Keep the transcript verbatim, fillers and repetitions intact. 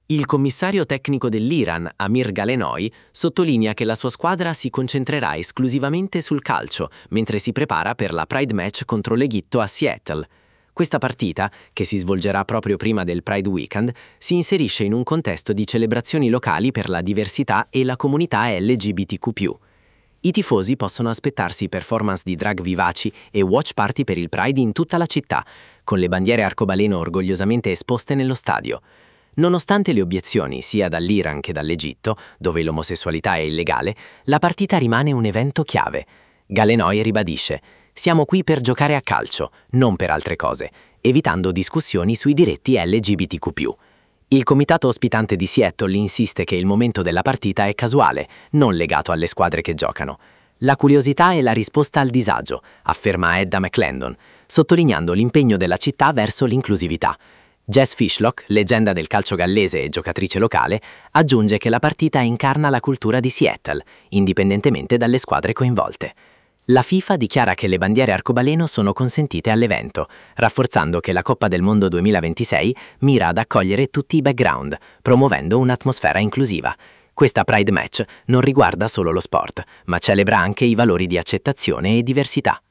Il commissario tecnico dell'Iran, Amir Galenoi, sottolinea che la sua squadra si concentrerà esclusivamente sul calcio, mentre si prepara per la Pride Match contro l'Egitto a Seattle. Questa partita, che si svolgerà proprio prima del Pride Weekend, si inserisce in un contesto di celebrazioni locali per la diversità e la comunità L G B T Q più. I tifosi possono aspettarsi performance di drag vivaci e watch party per il Pride in tutta la città, con le bandiere arcobaleno orgogliosamente esposte nello stadio. Nonostante le obiezioni sia dall'Iran che dall'Egitto, dove l'omosessualità è illegale, la partita rimane un evento chiave. Galenoi ribadisce: siamo qui per giocare a calcio, non per altre cose, evitando discussioni sui diritti L G B T Q più. Il comitato ospitante di Seattle insiste che il momento della partita è casuale, non legato alle squadre che giocano. La curiosità è la risposta al disagio, afferma Edda McClendon, sottolineando l'impegno della città verso l'inclusività. Jess Fishlock, leggenda del calcio gallese e giocatrice locale, aggiunge che la partita incarna la cultura di Seattle, indipendentemente dalle squadre coinvolte. La FIFA dichiara che le bandiere arcobaleno sono consentite all'evento, rafforzando che la Coppa del Mondo duemilaventisei mira ad accogliere tutti i background, promuovendo un'atmosfera inclusiva. Questa Pride Match non riguarda solo lo sport, ma celebra anche i valori di accettazione e diversità.